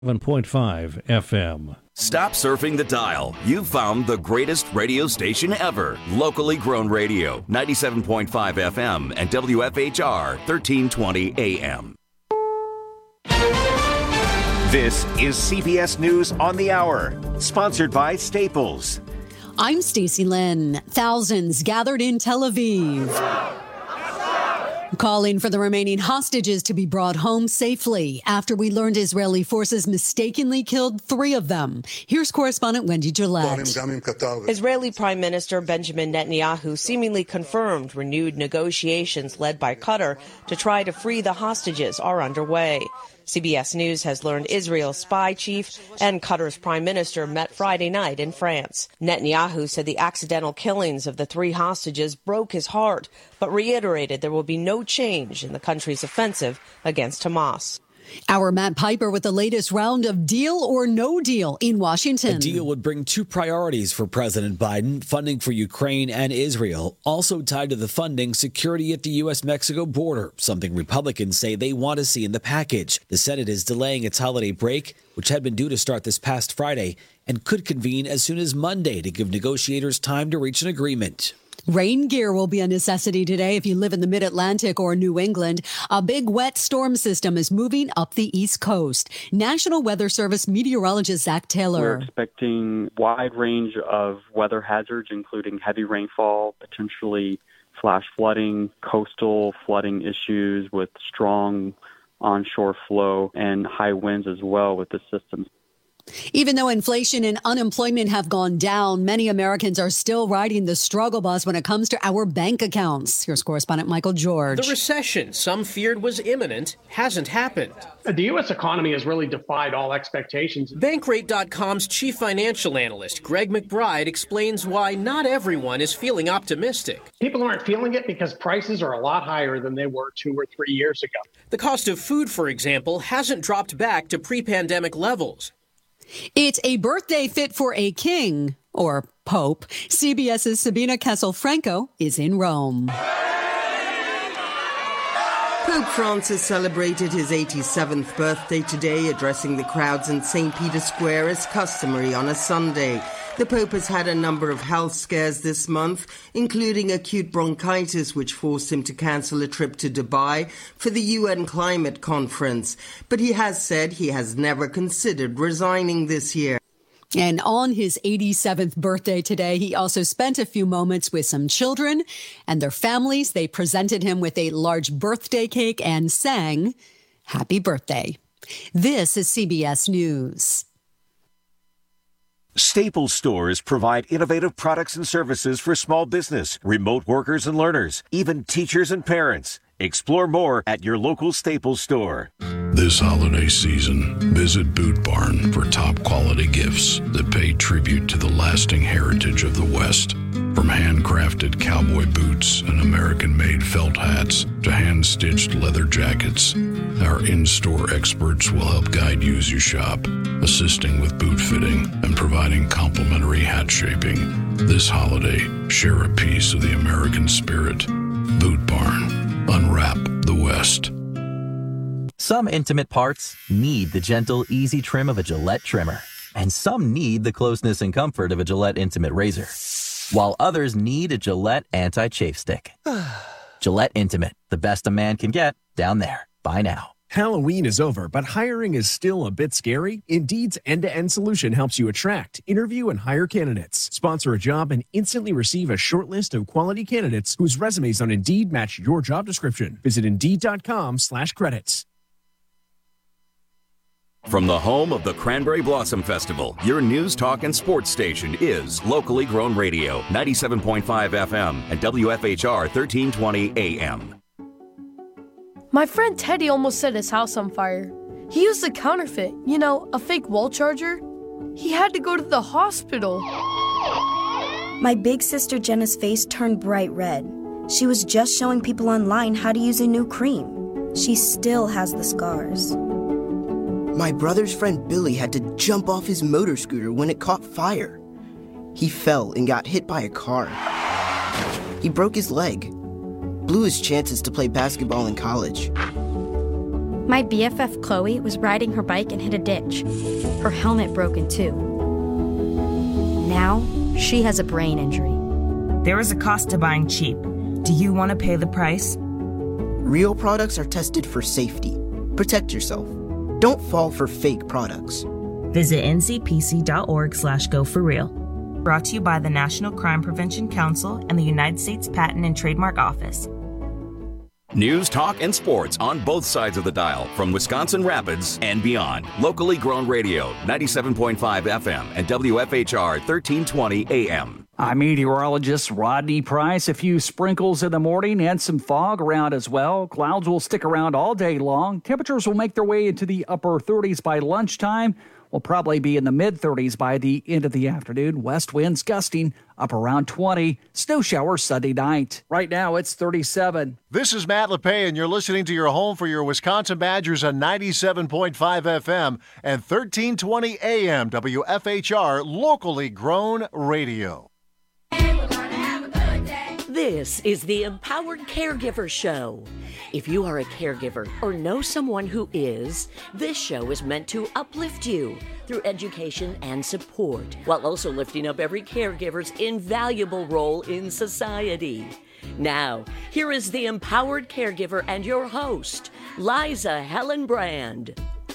7.5 FM. Stop surfing the dial. You've found the greatest radio station ever. Locally grown radio, 97.5 FM and WFHR 1320 AM. This is CBS News on the Hour, sponsored by Staples. I'm Stacey Lynn. Thousands gathered in Tel Aviv, calling for the remaining hostages to be brought home safely after we learned Israeli forces mistakenly killed 3 of them. Here's correspondent Wendy Gillette. Israeli Prime Minister Benjamin Netanyahu seemingly confirmed renewed negotiations led by Qatar to try to free the hostages are underway. CBS News has learned Israel's spy chief and Qatar's prime minister met Friday night in France. Netanyahu said the accidental killings of the 3 hostages broke his heart, but reiterated there will be no change in the country's offensive against Hamas. Our Matt Piper with the latest round of deal or no deal in Washington. A deal would bring 2 priorities for President Biden, funding for Ukraine and Israel, also tied to the funding security at the U.S.-Mexico border, something Republicans say they want to see in the package. The Senate is delaying its holiday break, which had been due to start this past Friday, and could convene as soon as Monday to give negotiators time to reach an agreement. Rain gear will be a necessity today if you live in the Mid-Atlantic or New England. A big wet storm system is moving up the East Coast. National Weather Service meteorologist Zach Taylor. We're expecting wide range of weather hazards, including heavy rainfall, potentially flash flooding, coastal flooding issues with strong onshore flow, and high winds as well with the system. Even though inflation and unemployment have gone down, many Americans are still riding the struggle bus when it comes to our bank accounts. Here's correspondent Michael George. The recession some feared was imminent hasn't happened. The U.S. economy has really defied all expectations. Bankrate.com's chief financial analyst, Greg McBride, explains why not everyone is feeling optimistic. People aren't feeling it because prices are a lot higher than they were 2 or 3 years ago. The cost of food, for example, hasn't dropped back to pre-pandemic levels. It's a birthday fit for a king, or pope. CBS's Sabina Castelfranco is in Rome. Pope Francis celebrated his 87th birthday today, addressing the crowds in St. Peter's Square as customary on a Sunday. The Pope has had a number of health scares this month, including acute bronchitis, which forced him to cancel a trip to Dubai for the UN climate conference. But he has said he has never considered resigning this year. And on his 87th birthday today, he also spent a few moments with some children and their families. They presented him with a large birthday cake and sang, "Happy Birthday." This is CBS News. Staples stores provide innovative products and services for small business, remote workers and learners, even teachers and parents. Explore more at your local Staples store. This holiday season, visit Boot Barn for top quality gifts that pay tribute to the lasting heritage of the West. From handcrafted cowboy boots and American-made felt hats to hand-stitched leather jackets, our in-store experts will help guide you as you shop, assisting with boot fitting and providing complimentary hat shaping. This holiday, share a piece of the American spirit. Boot Barn. Unwrap the West. Some intimate parts need the gentle, easy trim of a Gillette trimmer. And some need the closeness and comfort of a Gillette Intimate Razor. While others need a Gillette Anti-Chafe Stick. Gillette Intimate, the best a man can get, down there. Buy now. Halloween is over, but hiring is still a bit scary. Indeed's end-to-end solution helps you attract, interview, and hire candidates. Sponsor a job and instantly receive a short list of quality candidates whose resumes on Indeed match your job description. Visit Indeed.com/credits. From the home of the Cranberry Blossom Festival, your news, talk, and sports station is locally grown radio, 97.5 FM and WFHR 1320 AM. My friend Teddy almost set his house on fire. He used a counterfeit, a fake wall charger. He had to go to the hospital. My big sister Jenna's face turned bright red. She was just showing people online how to use a new cream. She still has the scars. My brother's friend Billy had to jump off his motor scooter when it caught fire. He fell and got hit by a car. He broke his leg. Blew his chances to play basketball in college. My BFF Chloe was riding her bike and hit a ditch. Her helmet broke in two. Now, she has a brain injury. There is a cost to buying cheap. Do you want to pay the price? Real products are tested for safety. Protect yourself. Don't fall for fake products. Visit ncpc.org/go4real. Brought to you by the National Crime Prevention Council and the United States Patent and Trademark Office. News, talk, and sports on both sides of the dial from Wisconsin Rapids and beyond. Locally grown radio, 97.5 FM and WFHR 1320 AM. I'm meteorologist Rodney Price. A few sprinkles in the morning and some fog around as well. Clouds will stick around all day long. Temperatures will make their way into the upper 30s by lunchtime. Will probably be in the mid-30s by the end of the afternoon. West winds gusting up around 20. Snow showers Sunday night. Right now, it's 37. This is Matt LePay, and you're listening to your home for your Wisconsin Badgers on 97.5 FM and 1320 AM WFHR, locally grown radio. This is the Empowered Caregiver Show. If you are a caregiver or know someone who is, this show is meant to uplift you through education and support, while also lifting up every caregiver's invaluable role in society. Now, here is the Empowered Caregiver and your host, Liza Hellenbrand.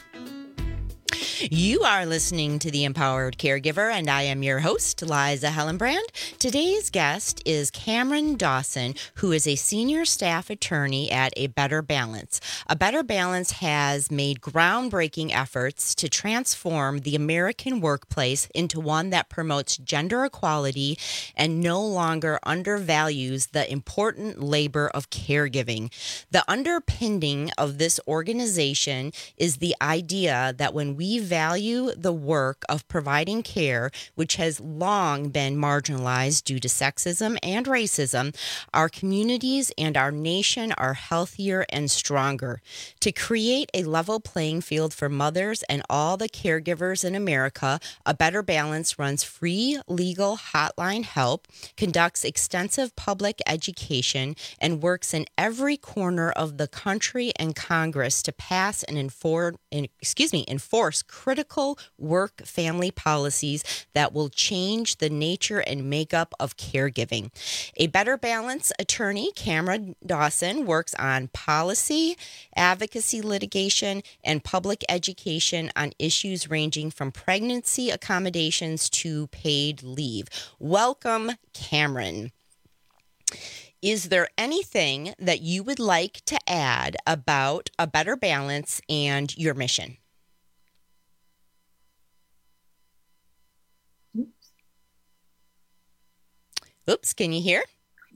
You are listening to The Empowered Caregiver, and I am your host, Liza Hellenbrand. Today's guest is Cameron Dawson, who is a senior staff attorney at A Better Balance. A Better Balance has made groundbreaking efforts to transform the American workplace into one that promotes gender equality and no longer undervalues the important labor of caregiving. The underpinning of this organization is the idea that when we value the work of providing care, which has long been marginalized due to sexism and racism, our communities and our nation are healthier and stronger. To create a level playing field for mothers and all the caregivers in America, A Better Balance runs free legal hotline help, conducts extensive public education, and works in every corner of the country and Congress to pass and enforce critical work-family policies that will change the nature and makeup of caregiving. A Better Balance attorney, Cameron Dawson, works on policy, advocacy litigation, and public education on issues ranging from pregnancy accommodations to paid leave. Welcome, Cameron. Is there anything that you would like to add about A Better Balance and your mission? Oops, can you hear?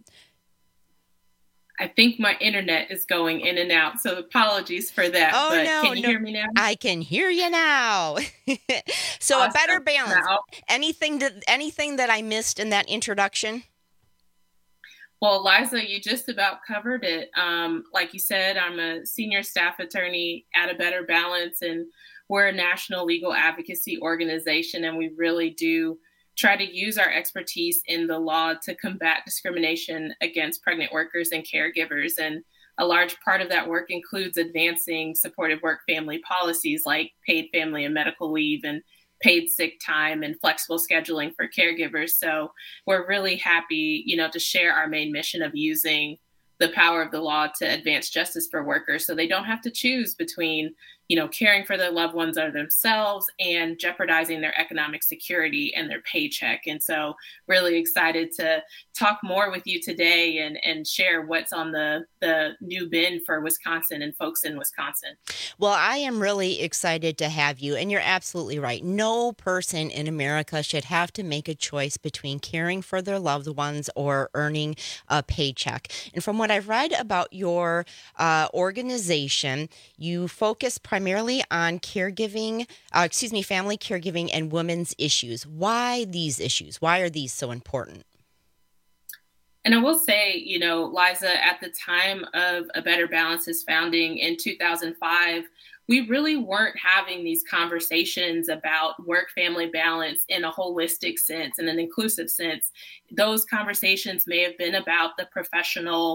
I think my internet is going in and out, so apologies for that. Oh, but no. Can you hear me now? I can hear you now. So awesome. A Better Balance. Anything that I missed in that introduction? Well, Liza, you just about covered it. Like you said, I'm a senior staff attorney at A Better Balance, and we're a national legal advocacy organization, and we really do try to use our expertise in the law to combat discrimination against pregnant workers and caregivers. And a large part of that work includes advancing supportive work family policies like paid family and medical leave and paid sick time and flexible scheduling for caregivers. So we're really happy, to share our main mission of using the power of the law to advance justice for workers so they don't have to choose between caring for their loved ones or themselves and jeopardizing their economic security and their paycheck. And so really excited to talk more with you today and share what's on the new bin for Wisconsin and folks in Wisconsin. Well, I am really excited to have you. And you're absolutely right. No person in America should have to make a choice between caring for their loved ones or earning a paycheck. And from what I've read about your organization, you focus primarily on family caregiving and women's issues. Why these issues? Why are these so important? And I will say, Liza, at the time of A Better Balance's founding in 2005, we really weren't having these conversations about work-family balance in a holistic sense and an inclusive sense. Those conversations may have been about the professional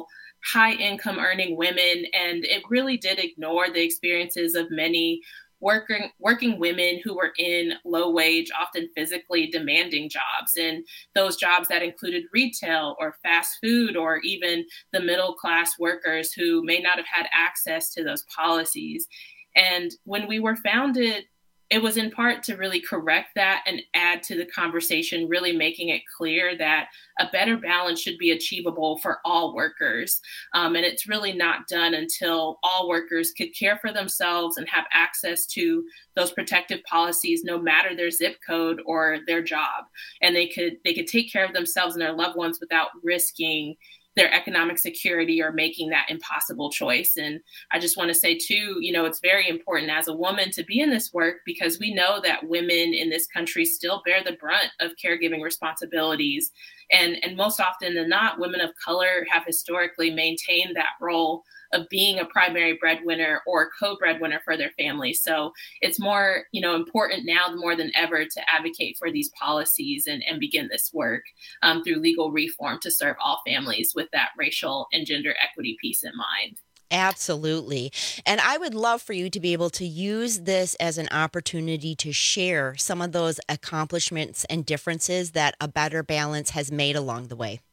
high income earning women, and it really did ignore the experiences of many working women who were in low wage, often physically demanding jobs, and those jobs that included retail or fast food, or even the middle class workers who may not have had access to those policies. And when we were founded, it was in part to really correct that and add to the conversation, really making it clear that a better balance should be achievable for all workers. And it's really not done until all workers could care for themselves and have access to those protective policies, no matter their zip code or their job. And they could take care of themselves and their loved ones without risking their economic security or making that impossible choice. And I just want to say too, it's very important as a woman to be in this work, because we know that women in this country still bear the brunt of caregiving responsibilities. And most often than not, women of color have historically maintained that role of being a primary breadwinner or co-breadwinner for their family. So it's more, important now more than ever to advocate for these policies and begin this work through legal reform to serve all families with that racial and gender equity piece in mind. Absolutely. And I would love for you to be able to use this as an opportunity to share some of those accomplishments and differences that A Better Balance has made along the way.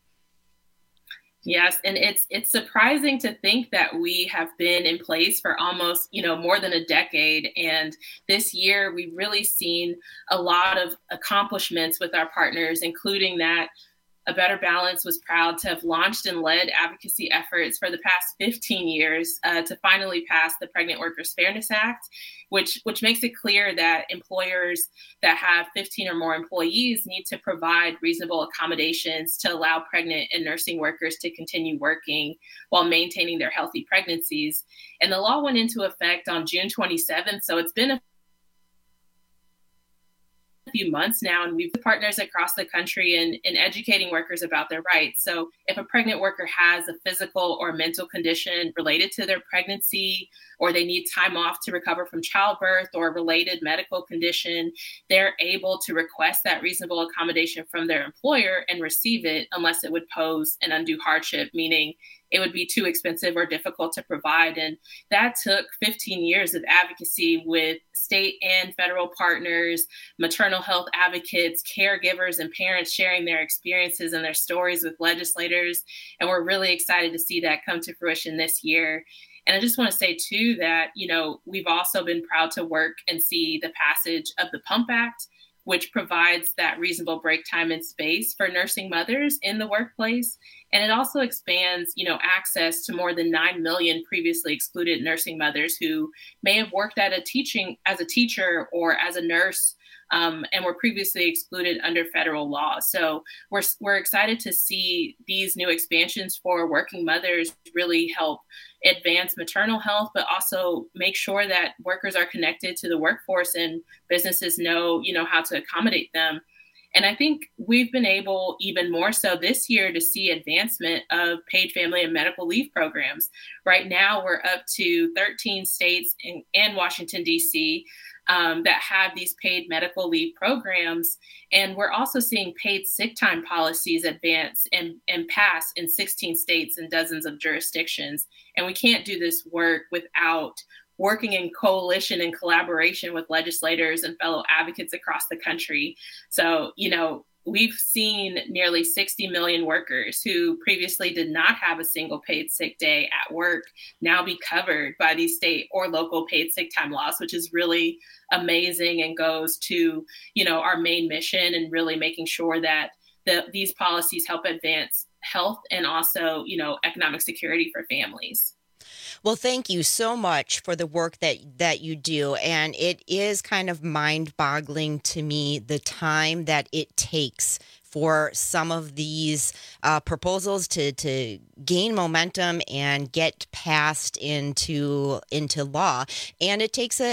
Yes, and it's surprising to think that we have been in place for almost, more than a decade. And this year, we've really seen a lot of accomplishments with our partners, including that A Better Balance was proud to have launched and led advocacy efforts for the past 15 years to finally pass the Pregnant Workers Fairness Act, which makes it clear that employers that have 15 or more employees need to provide reasonable accommodations to allow pregnant and nursing workers to continue working while maintaining their healthy pregnancies. And the law went into effect on June 27th, so it's been a few months now, and we've partners across the country in educating workers about their rights. So if a pregnant worker has a physical or mental condition related to their pregnancy, or they need time off to recover from childbirth or a related medical condition, they're able to request that reasonable accommodation from their employer and receive it unless it would pose an undue hardship, meaning it would be too expensive or difficult to provide. And that took 15 years of advocacy with state and federal partners, maternal health advocates, caregivers, and parents sharing their experiences and their stories with legislators. And we're really excited to see that come to fruition this year. And I just want to say, too, that, we've also been proud to work and see the passage of the PUMP Act, which provides that reasonable break time and space for nursing mothers in the workplace. And it also expands, access to more than 9 million previously excluded nursing mothers who may have worked as a teacher or as a nurse, and were previously excluded under federal law. So we're excited to see these new expansions for working mothers really help advance maternal health, but also make sure that workers are connected to the workforce and businesses know, how to accommodate them. And I think we've been able, even more so this year, to see advancement of paid family and medical leave programs. Right now, we're up to 13 states and Washington, D.C., that have these paid medical leave programs. And we're also seeing paid sick time policies advance and pass in 16 states and dozens of jurisdictions. And we can't do this work without working in coalition and collaboration with legislators and fellow advocates across the country. So, we've seen nearly 60 million workers who previously did not have a single paid sick day at work now be covered by these state or local paid sick time laws, which is really amazing and goes to, our main mission and really making sure that these policies help advance health and also, economic security for families. Well, thank you so much for the work that you do. And it is kind of mind-boggling to me the time that it takes for some of these proposals to gain momentum and get passed into law. And it takes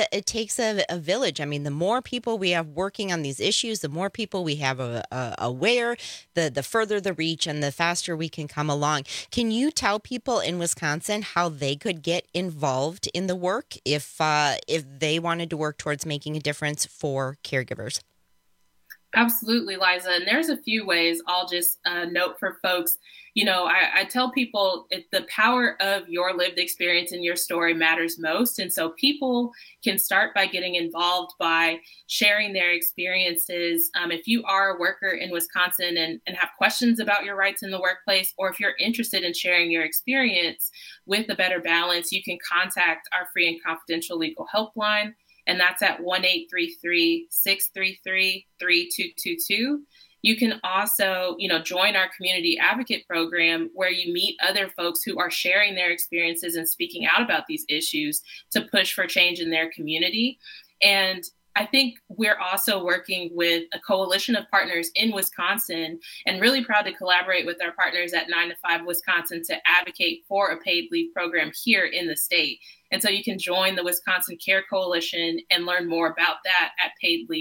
a village. I mean, the more people we have working on these issues, the more people we have aware, the further the reach and the faster we can come along. Can you tell people in Wisconsin how they could get involved in the work if they wanted to work towards making a difference for caregivers? Absolutely, Liza. And there's a few ways I'll just note for folks. You know, I tell people the power of your lived experience and your story matters most. And so people can start by getting involved by sharing their experiences. If you are a worker in Wisconsin and have questions about your rights in the workplace, or if you're interested in sharing your experience with A Better Balance, you can contact our free and confidential legal helpline. And that's at 1-833-633-3222. You can also, join our community advocate program where you meet other folks who are sharing their experiences and speaking out about these issues to push for change in their community. And I think we're also working with a coalition of partners in Wisconsin, and really proud to collaborate with our partners at 9 to 5 Wisconsin to advocate for a paid leave program here in the state. And so you can join the Wisconsin Care Coalition and learn more about that at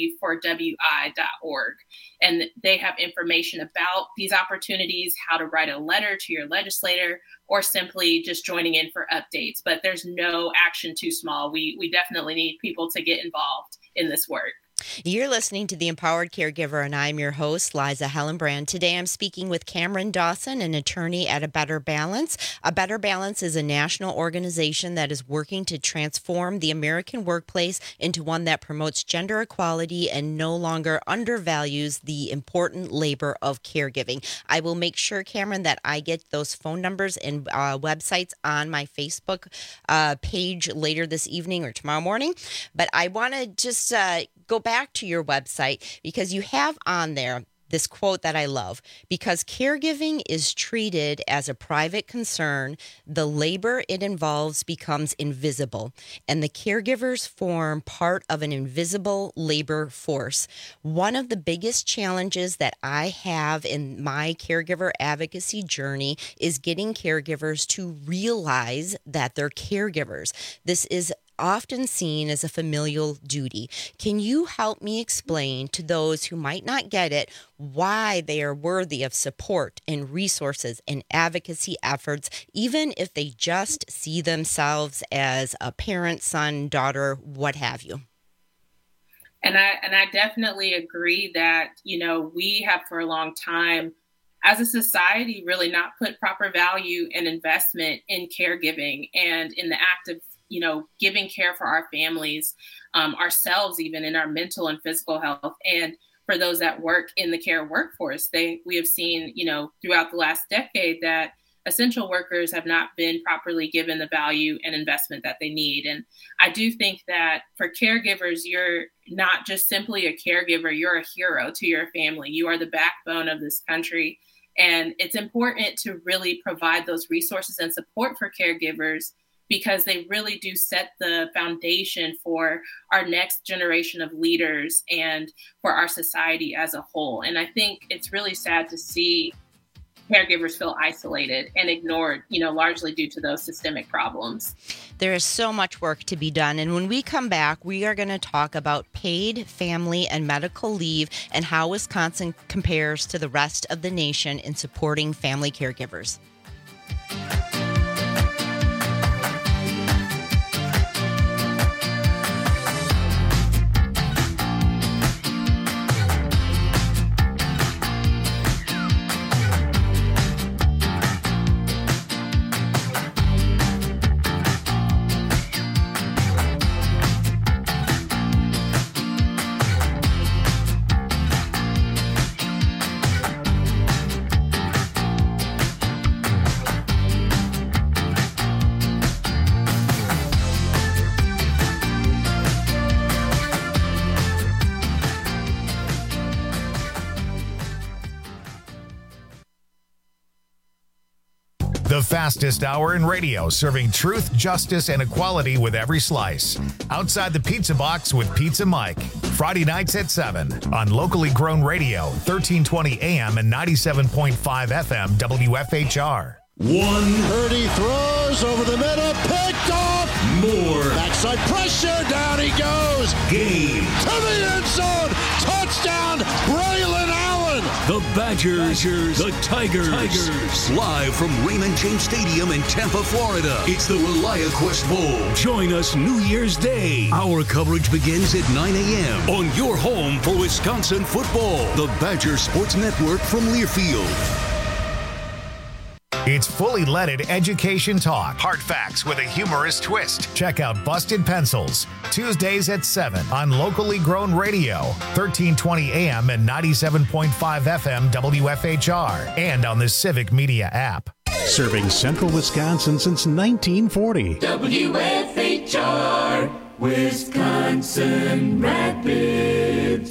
paidleaveforwi.org. And they have information about these opportunities, how to write a letter to your legislator, or simply just joining in for updates. But there's no action too small. We definitely need people to get involved in this work. You're listening to The Empowered Caregiver, and I'm your host, Liza Hellenbrand. Today I'm speaking with Cameron Dawson, an attorney at A Better Balance. A Better Balance is a national organization that is working to transform the American workplace into one that promotes gender equality and no longer undervalues the important labor of caregiving. I will make sure, Cameron, that I get those phone numbers and websites on my Facebook page later this evening or tomorrow morning. But I want to just go back to your website, because you have on there this quote that I love: because caregiving is treated as a private concern, the labor it involves becomes invisible, and the caregivers form part of an invisible labor force. One of the biggest challenges that I have in my caregiver advocacy journey is getting caregivers to realize that they're caregivers. This is often seen as a familial duty. Can you help me explain to those who might not get it why they are worthy of support and resources and advocacy efforts, even if they just see themselves as a parent, son, daughter, what have you? And I definitely agree that, we have for a long time as a society really not put proper value and investment in caregiving and in the act of giving care for our families, ourselves, even in our mental and physical health. And for those that work in the care workforce, we have seen, throughout the last decade that essential workers have not been properly given the value and investment that they need. And I do think that for caregivers, you're not just simply a caregiver, you're a hero to your family. You are the backbone of this country. And it's important to really provide those resources and support for caregivers, because they really do set the foundation for our next generation of leaders and for our society as a whole. And I think it's really sad to see caregivers feel isolated and ignored, largely due to those systemic problems. There is so much work to be done. And when we come back, we are going to talk about paid family and medical leave and how Wisconsin compares to the rest of the nation in supporting family caregivers. The fastest hour in radio, serving truth, justice, and equality with every slice. Outside the Pizza Box with Pizza Mike. Friday nights at 7 on locally grown radio, 1320 AM and 97.5 FM WFHR. Purdy throws over the middle, picked off. More. Backside pressure, down he goes. Game. To the end zone. Touchdown, Braylon Allen. The Badgers, the Tigers. Live from Raymond James Stadium in Tampa, Florida. It's the ReliaQuest Bowl. Join us New Year's Day. Our coverage begins at 9 a.m. on your home for Wisconsin Wisconsin football. The Badger Sports Network from Learfield. It's fully leaded education talk. Hard facts with a humorous twist. Check out Busted Pencils, Tuesdays at 7 on locally grown radio, 1320 AM and 97.5 FM WFHR, and on the Civic Media app. Serving central Wisconsin since 1940. WFHR, Wisconsin Rapids.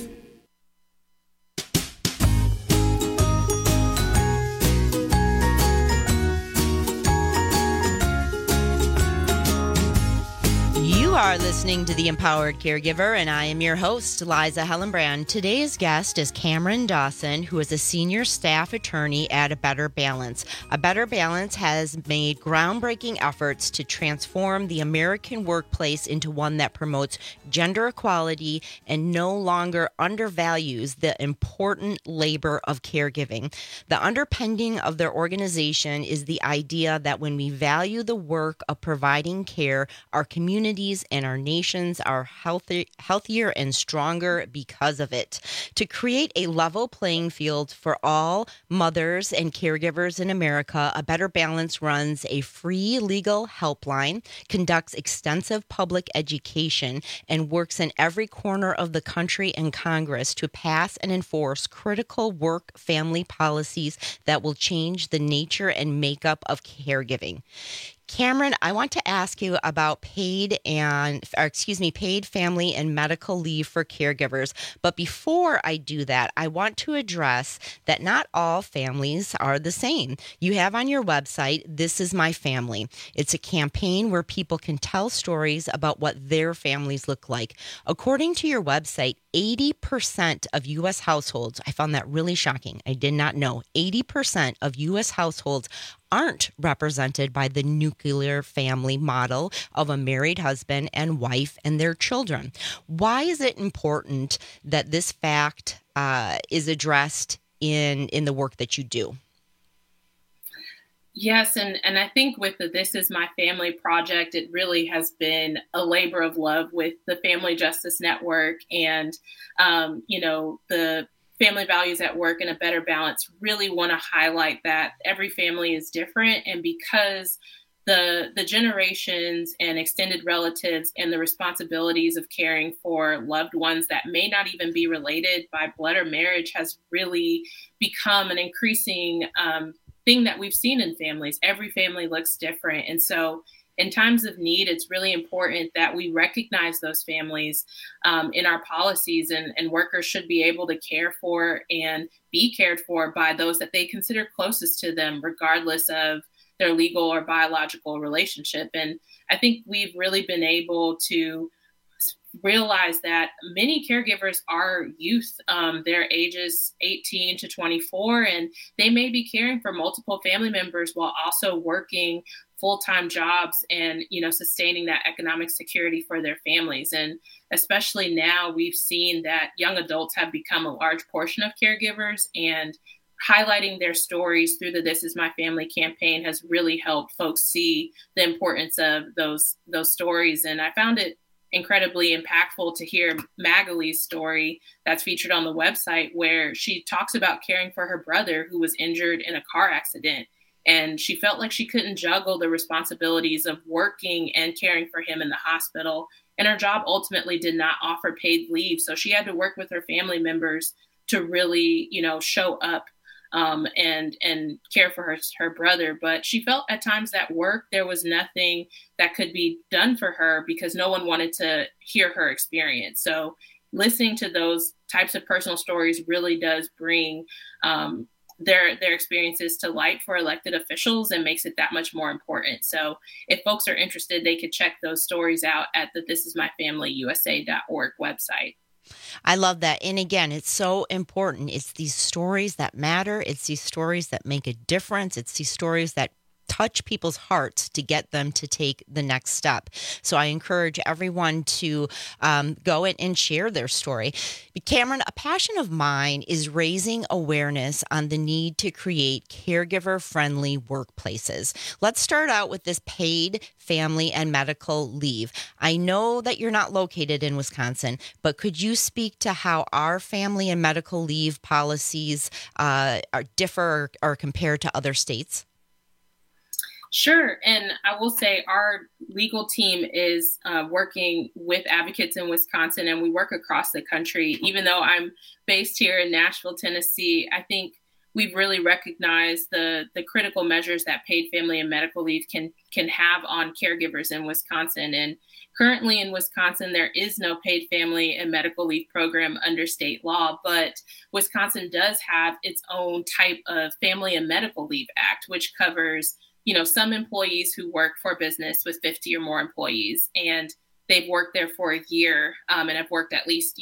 You are listening to The Empowered Caregiver, and I am your host, Liza Hellenbrand. Today's guest is Cameron Dawson, who is a senior staff attorney at A Better Balance. A Better Balance has made groundbreaking efforts to transform the American workplace into one that promotes gender equality and no longer undervalues the important labor of caregiving. The underpinning of their organization is the idea that when we value the work of providing care, our communities and our nations are healthier and stronger because of it. To create a level playing field for all mothers and caregivers in America, A Better Balance runs a free legal helpline, conducts extensive public education, and works in every corner of the country and Congress to pass and enforce critical work-family policies that will change the nature and makeup of caregiving. Cameron, I want to ask you about paid family and medical leave for caregivers. But before I do that, I want to address that not all families are the same. You have on your website, This Is My Family. It's a campaign where people can tell stories about what their families look like. According to your website, 80% of U.S. households, I found that really shocking. I did not know, 80% of U.S. households aren't represented by the nuclear family model of a married husband and wife and their children. Why is it important that this fact is addressed in the work that you do? Yes, and I think with the This Is My Family project, it really has been a labor of love with the Family Justice Network and, the Family Values at Work and A Better Balance really want to highlight that every family is different. And because the generations and extended relatives and the responsibilities of caring for loved ones that may not even be related by blood or marriage has really become an increasing thing that we've seen in families. Every family looks different. And so in times of need, it's really important that we recognize those families in our policies, and workers should be able to care for and be cared for by those that they consider closest to them, regardless of their legal or biological relationship. And I think we've really been able to realize that many caregivers are youth. Their ages 18 to 24, and they may be caring for multiple family members while also working full-time jobs and, sustaining that economic security for their families. And especially now, we've seen that young adults have become a large portion of caregivers, and highlighting their stories through the This Is My Family campaign has really helped folks see the importance of those stories. And I found it incredibly impactful to hear Magali's story that's featured on the website, where she talks about caring for her brother who was injured in a car accident. And she felt like she couldn't juggle the responsibilities of working and caring for him in the hospital. And her job ultimately did not offer paid leave. So she had to work with her family members to really, show up and care for her brother. But she felt at times at work there was nothing that could be done for her because no one wanted to hear her experience. So listening to those types of personal stories really does bring their experiences to light for elected officials and makes it that much more important. So if folks are interested, they could check those stories out at the thisismyfamilyusa.org website. I love that. And again, it's so important. It's these stories that matter. It's these stories that make a difference. It's these stories that touch people's hearts to get them to take the next step. So I encourage everyone to go in and share their story. Cameron, a passion of mine is raising awareness on the need to create caregiver-friendly workplaces. Let's start out with this paid family and medical leave. I know that you're not located in Wisconsin, but could you speak to how our family and medical leave policies differ or compare to other states? Sure. And I will say our legal team is working with advocates in Wisconsin, and we work across the country. Even though I'm based here in Nashville, Tennessee, I think we've really recognized the critical measures that paid family and medical leave can have on caregivers in Wisconsin. And currently in Wisconsin, there is no paid family and medical leave program under state law, but Wisconsin does have its own type of Family and Medical Leave Act, which covers some employees who work for a business with 50 or more employees, and they've worked there for a year and have worked at least,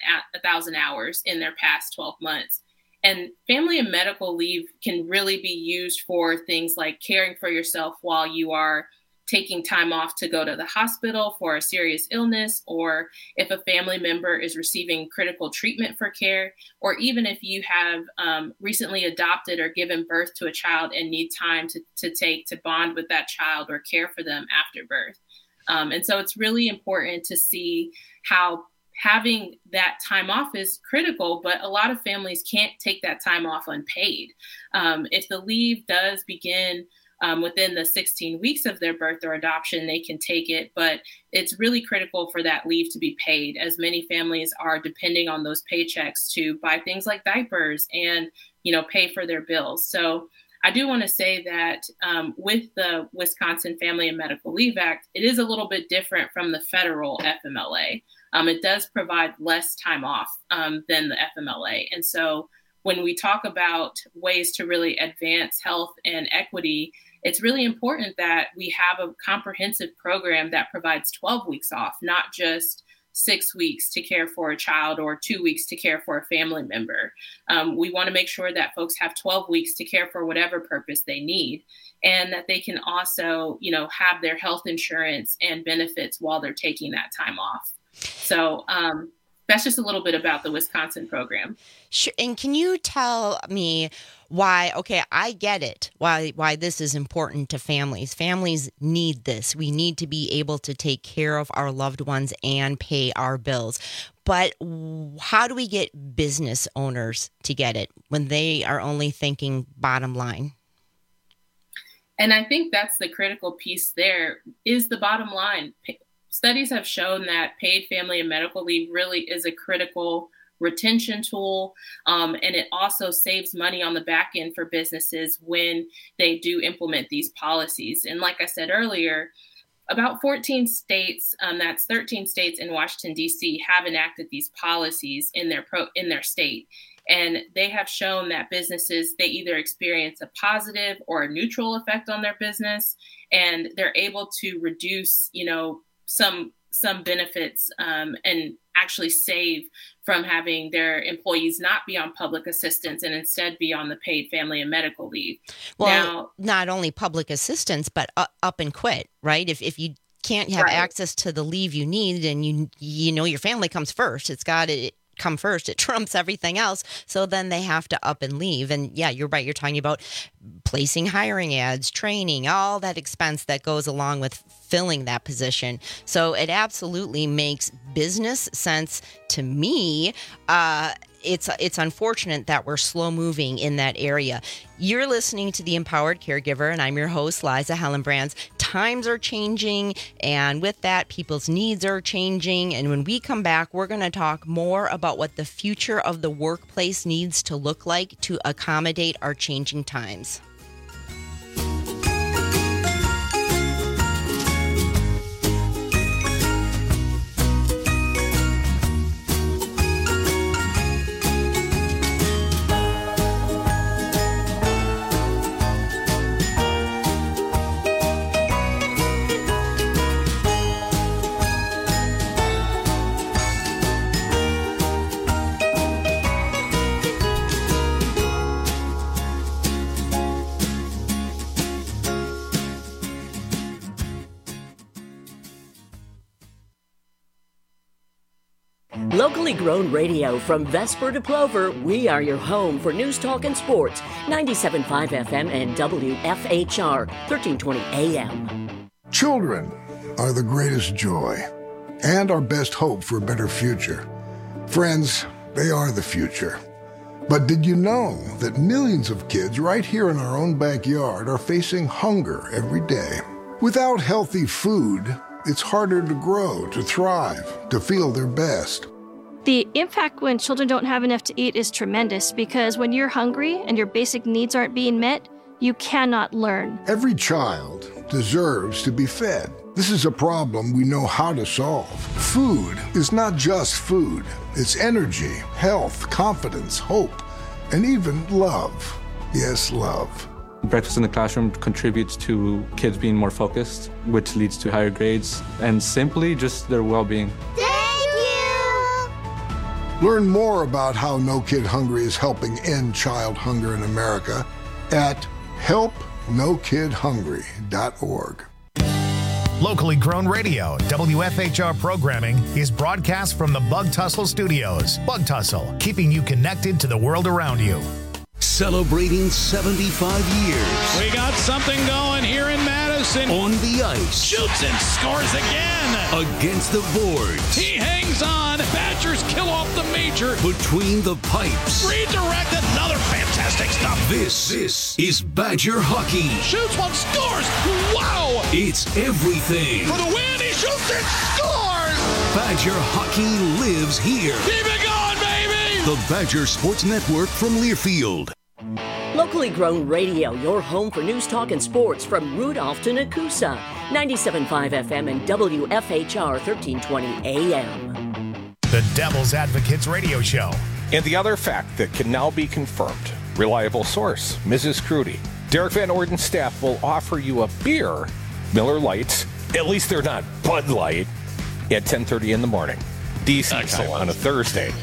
1,000 hours in their past 12 months. And family and medical leave can really be used for things like caring for yourself while you are taking time off to go to the hospital for a serious illness, or if a family member is receiving critical treatment for care, or even if you have recently adopted or given birth to a child and need time to take to bond with that child or care for them after birth. And so it's really important to see how having that time off is critical, but a lot of families can't take that time off unpaid. If the leave does begin within the 16 weeks of their birth or adoption, they can take it. But it's really critical for that leave to be paid, as many families are depending on those paychecks to buy things like diapers and, pay for their bills. So I do want to say that with the Wisconsin Family and Medical Leave Act, it is a little bit different from the federal FMLA. It does provide less time off than the FMLA. And so when we talk about ways to really advance health and equity, it's really important that we have a comprehensive program that provides 12 weeks off, not just 6 weeks to care for a child or 2 weeks to care for a family member. We want to make sure that folks have 12 weeks to care for whatever purpose they need, and that they can also, have their health insurance and benefits while they're taking that time off. So that's just a little bit about the Wisconsin program. Sure. And can you tell me why, I get it, why this is important to families. Families need this. We need to be able to take care of our loved ones and pay our bills. But how do we get business owners to get it when they are only thinking bottom line? And I think that's the critical piece there, is the bottom line. Studies have shown that paid family and medical leave really is a critical retention tool, and it also saves money on the back end for businesses when they do implement these policies. And like I said earlier, about 14 states, that's 13 states in Washington, D.C., have enacted these policies in their state. And they have shown that businesses, they either experience a positive or a neutral effect on their business, and they're able to reduce, some benefits and actually save from having their employees not be on public assistance and instead be on the paid family and medical leave. Well, now, not only public assistance, but up and quit, right? If you can't have access to the leave you need, and your family comes first, it's got to come first. It trumps everything else. So then they have to up and leave. And yeah, you're right. You're talking about placing hiring ads, training, all that expense that goes along with filling that position. So it absolutely makes business sense to me. It's unfortunate that we're slow moving in that area. You're listening to The Empowered Caregiver, and I'm your host, Liza Hellenbrands. Times are changing, and with that, people's needs are changing. And when we come back, we're going to talk more about what the future of the workplace needs to look like to accommodate our changing times. Locally grown radio from Vesper to Plover, we are your home for news, talk, and sports. 97.5 FM and WFHR, 1320 AM. Children are the greatest joy and our best hope for a better future. Friends, they are the future. But did you know that millions of kids right here in our own backyard are facing hunger every day? Without healthy food, it's harder to grow, to thrive, to feel their best. The impact when children don't have enough to eat is tremendous because when you're hungry and your basic needs aren't being met, you cannot learn. Every child deserves to be fed. This is a problem we know how to solve. Food is not just food. It's energy, health, confidence, hope, and even love. Yes, love. Breakfast in the classroom contributes to kids being more focused, which leads to higher grades, and simply just their well-being. Learn more about how No Kid Hungry is helping end child hunger in America at helpnokidhungry.org. Locally grown radio, WFHR programming is broadcast from the Bug Tussle Studios. Bug Tussle, keeping you connected to the world around you. Celebrating 75 years. We got something going here in Madison. On the ice. Shoots and scores again. Against the boards. He hangs on. Badgers kill off the major. Between the pipes. Redirect, another fantastic stop. This is Badger hockey. Shoots one, scores. Wow. It's everything. For the win, he shoots and scores. Badger hockey lives here. Keep it going, baby. The Badger Sports Network from Learfield. Locally grown radio, your home for news, talk, and sports from Rudolph to Nakusa. 97.5 FM and WFHR 1320 AM. The Devil's Advocates Radio Show. And the other fact that can now be confirmed. Reliable source, Mrs. Crudy. Derek Van Orden's staff will offer you a beer, Miller Lights, at least they're not Bud Light, at 10:30 in the morning. DC on a Thursday.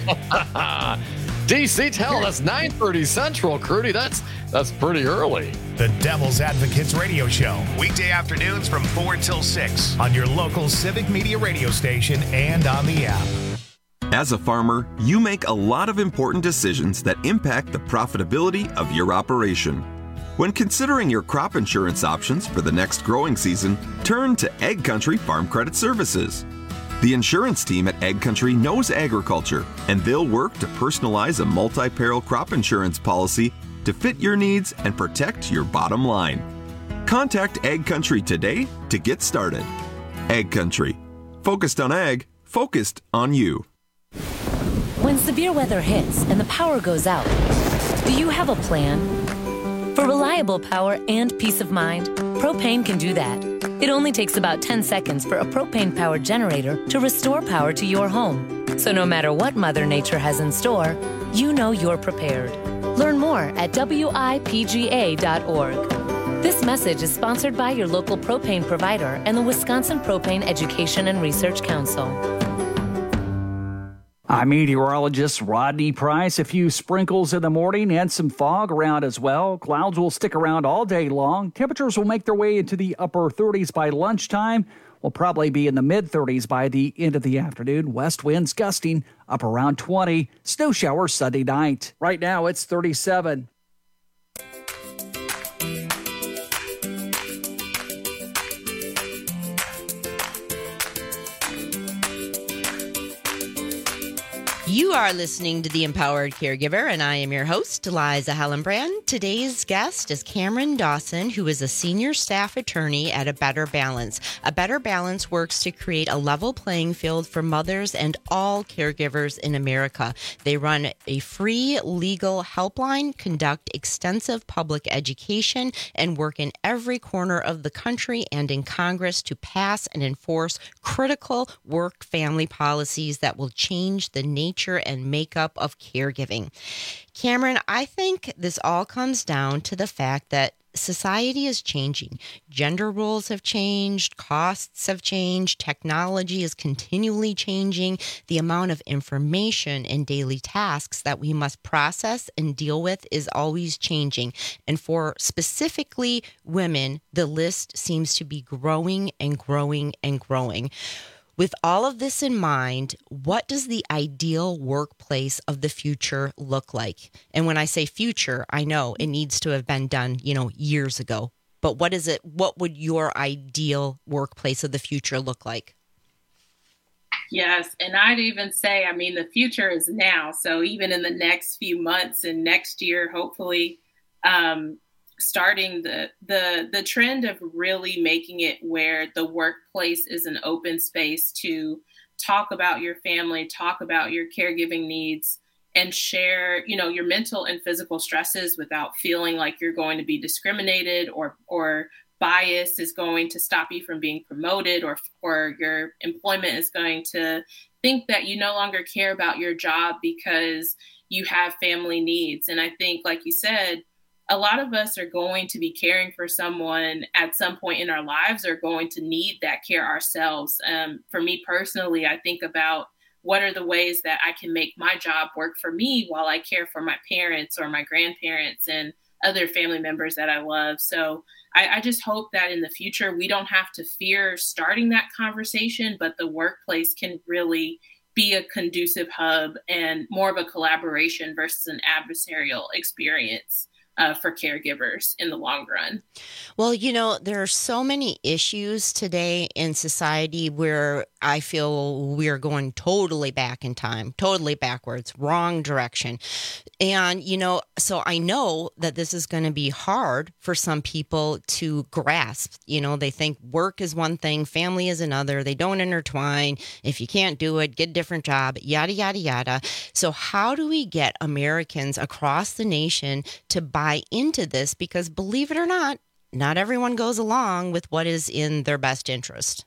DC, tell that's 9:30 Central, Crudy. That's pretty early. The Devil's Advocates Radio Show. Weekday afternoons from 4 till 6 on your local Civic Media radio station and on the app. As a farmer, you make a lot of important decisions that impact the profitability of your operation. When considering your crop insurance options for the next growing season, turn to Ag Country Farm Credit Services. The insurance team at Ag Country knows agriculture, and they'll work to personalize a multi-peril crop insurance policy to fit your needs and protect your bottom line. Contact Ag Country today to get started. Ag Country. Focused on ag, focused on you. When severe weather hits and the power goes out, do you have a plan? For reliable power and peace of mind, Propane can do that. It only takes about 10 seconds for a propane-powered generator to restore power to your home. So no matter what Mother Nature has in store, you know you're prepared. Learn more at WIPGA.org. This message is sponsored by your local propane provider and the Wisconsin Propane Education and Research Council. I'm meteorologist Rodney Price. A few sprinkles in the morning and some fog around as well. Clouds will stick around all day long. Temperatures will make their way into the upper 30s by lunchtime. We'll probably be in the mid-30s by the end of the afternoon. West winds gusting up around 20. Snow showers Sunday night. Right now it's 37. You are listening to The Empowered Caregiver, and I am your host, Liza Hellenbrand. Today's guest is Cameron Dawson, who is a senior staff attorney at A Better Balance. A Better Balance works to create a level playing field for mothers and all caregivers in America. They run a free legal helpline, conduct extensive public education, and work in every corner of the country and in Congress to pass and enforce critical work-family policies that will change the nature and makeup of caregiving. Cameron, I think this all comes down to the fact that society is changing. Gender roles have changed, costs have changed, technology is continually changing. The amount of information and daily tasks that we must process and deal with is always changing. And for specifically women, the list seems to be growing and growing and growing. With all of this in mind, what does the ideal workplace of the future look like? And when I say future, I know it needs to have been done, years ago. But what is it? What would your ideal workplace of the future look like? Yes, and I'd even say, the future is now. So even in the next few months and next year, hopefully, starting the trend of really making it where the workplace is an open space to talk about your family, talk about your caregiving needs, and share, your mental and physical stresses without feeling like you're going to be discriminated or bias is going to stop you from being promoted, or your employment is going to think that you no longer care about your job because you have family needs. And I think, like you said, a lot of us are going to be caring for someone at some point in our lives, or going to need that care ourselves. For me personally, I think about what are the ways that I can make my job work for me while I care for my parents or my grandparents and other family members that I love. So I just hope that in the future, we don't have to fear starting that conversation, but the workplace can really be a conducive hub and more of a collaboration versus an adversarial experience for caregivers in the long run. Well, there are so many issues today in society where I feel we're going totally back in time, totally backwards, wrong direction. And, so I know that this is going to be hard for some people to grasp. They think work is one thing, family is another. They don't intertwine. If you can't do it, get a different job, yada, yada, yada. So how do we get Americans across the nation to buy into this? Because believe it or not everyone goes along with what is in their best interest.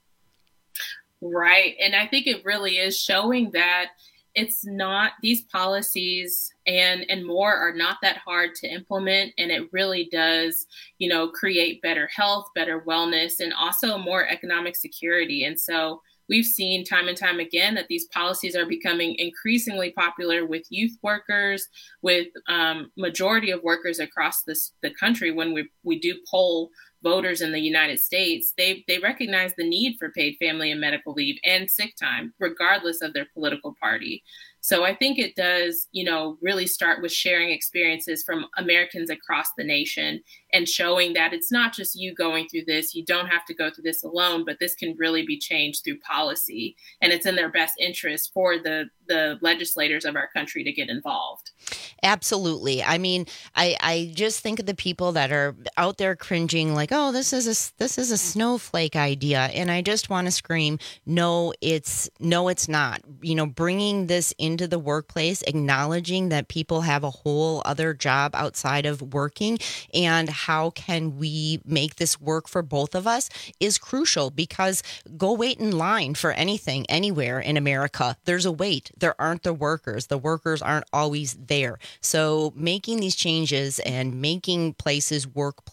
Right. And I think it really is showing that it's not, these policies and more are not that hard to implement. And it really does, create better health, better wellness, and also more economic security. And so we've seen time and time again that these policies are becoming increasingly popular with youth workers, with majority of workers across the country. When we do poll voters in the United States, they recognize the need for paid family and medical leave and sick time, regardless of their political party. So I think it does, really start with sharing experiences from Americans across the nation and showing that it's not just you going through this. You don't have to go through this alone, but this can really be changed through policy. And it's in their best interest for the legislators of our country to get involved. Absolutely. I just think of the people that are out there cringing like, oh, this is a snowflake idea. And I just want to scream, no, it's not. Bringing this into the workplace, acknowledging that people have a whole other job outside of working, and how can we make this work for both of us is crucial, because go wait in line for anything anywhere in America. There's a wait. There aren't the workers. The workers aren't always there. So making these changes and making places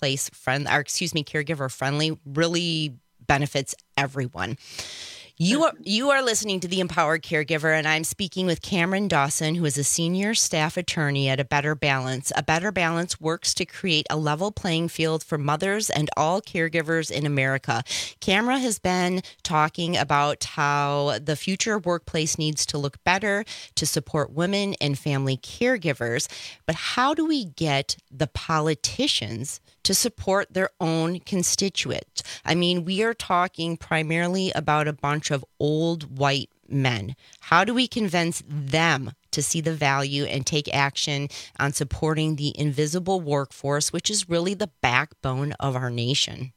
caregiver friendly really benefits everyone. You are listening to The Empowered Caregiver, and I'm speaking with Cameron Dawson, who is a senior staff attorney at A Better Balance. A Better Balance works to create a level playing field for mothers and all caregivers in America. Cameron has been talking about how the future workplace needs to look better to support women and family caregivers. But how do we get the politicians to support their own constituents? We are talking primarily about a bunch of old white men. How do we convince them to see the value and take action on supporting the invisible workforce, which is really the backbone of our nation?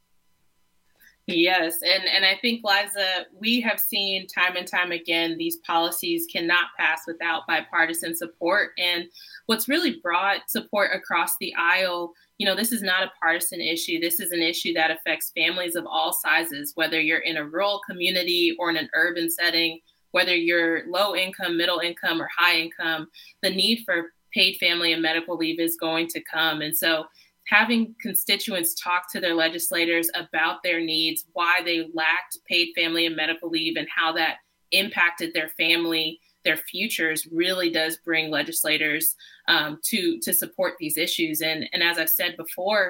Yes. And I think, Liza, we have seen time and time again, these policies cannot pass without bipartisan support. And what's really brought support across the aisle, this is not a partisan issue. This is an issue that affects families of all sizes, whether you're in a rural community or in an urban setting, whether you're low income, middle income, or high income. The need for paid family and medical leave is going to come. And so having constituents talk to their legislators about their needs, why they lacked paid family and medical leave, and how that impacted their family, their futures, really does bring legislators to support these issues. And as I've said before,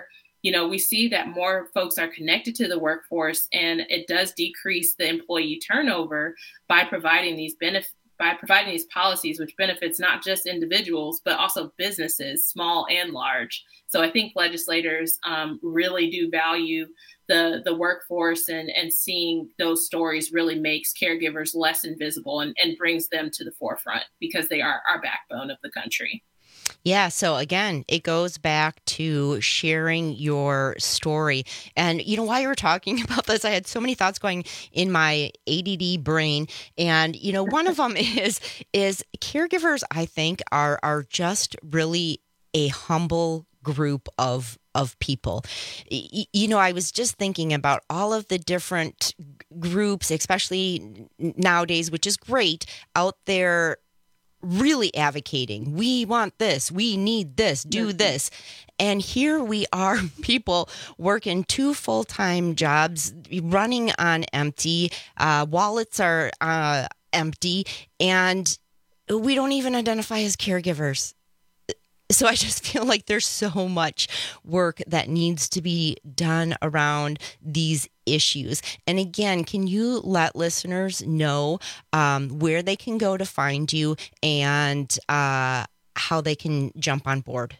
we see that more folks are connected to the workforce, and it does decrease the employee turnover by providing these policies, which benefits not just individuals, but also businesses, small and large. So I think legislators really do value the workforce, and seeing those stories really makes caregivers less invisible and brings them to the forefront, because they are our backbone of the country. Yeah. So again, it goes back to sharing your story. And, while you were talking about this, I had so many thoughts going in my ADD brain. And, one of them is caregivers, I think, are just really a humble group of people. I was just thinking about all of the different groups, especially nowadays, which is great, out there really advocating. We want this. We need this. Do this. And here we are, people working 2 full-time jobs, running on empty. Wallets are empty, and we don't even identify as caregivers. So I just feel like there's so much work that needs to be done around these issues. And again, can you let listeners know where they can go to find you and how they can jump on board?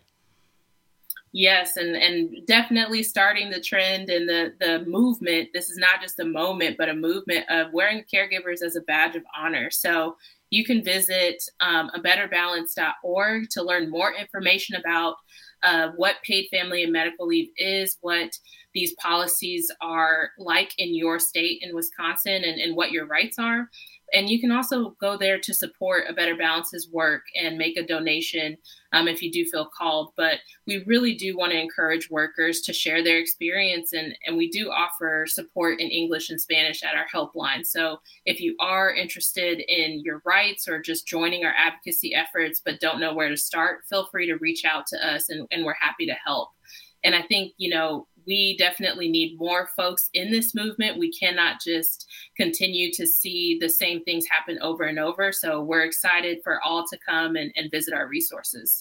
Yes, and definitely starting the trend and the movement. This is not just a moment, but a movement of wearing caregivers as a badge of honor. So you can visit abetterbalance.org to learn more information about what paid family and medical leave is, what these policies are like in your state in Wisconsin, and what your rights are. And you can also go there to support A Better Balance's work and make a donation if you do feel called. But we really do want to encourage workers to share their experience. And we do offer support in English and Spanish at our helpline. So if you are interested in your rights or just joining our advocacy efforts but don't know where to start, feel free to reach out to us, and we're happy to help. And I think, we definitely need more folks in this movement. We cannot just continue to see the same things happen over and over. So we're excited for all to come and visit our resources.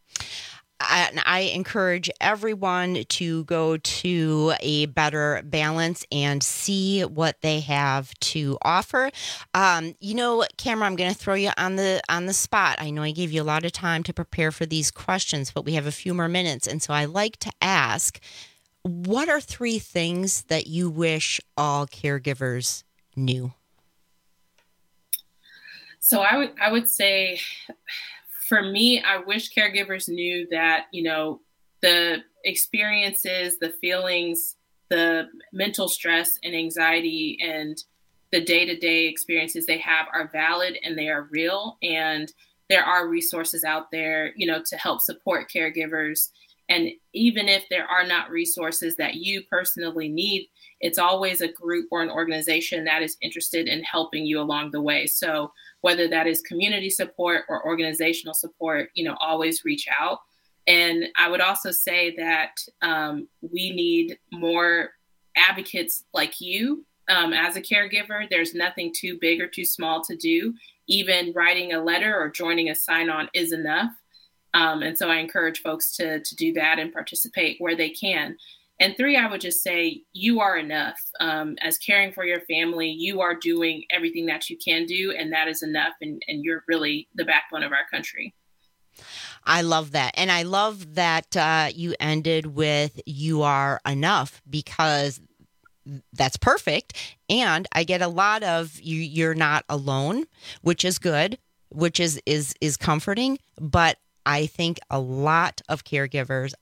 I encourage everyone to go to A Better Balance and see what they have to offer. Cameron, I'm going to throw you on the spot. I know I gave you a lot of time to prepare for these questions, but we have a few more minutes. And so I like to ask, what are 3 things that you wish all caregivers knew? So I would say, for me, I wish caregivers knew that, the experiences, the feelings, the mental stress and anxiety, and the day-to-day experiences they have are valid and they are real. And there are resources out there, to help support caregivers. And even if there are not resources that you personally need, it's always a group or an organization that is interested in helping you along the way. So whether that is community support or organizational support, always reach out. And I would also say that we need more advocates like you as a caregiver. There's nothing too big or too small to do. Even writing a letter or joining a sign-on is enough. And so I encourage folks to do that and participate where they can. And 3, I would just say you are enough. As caring for your family, you are doing everything that you can do, and that is enough. And you're really the backbone of our country. I love that. And I love that you ended with you are enough, because that's perfect. And I get a lot of you're not alone, which is good, which is comforting. But I think a lot of caregivers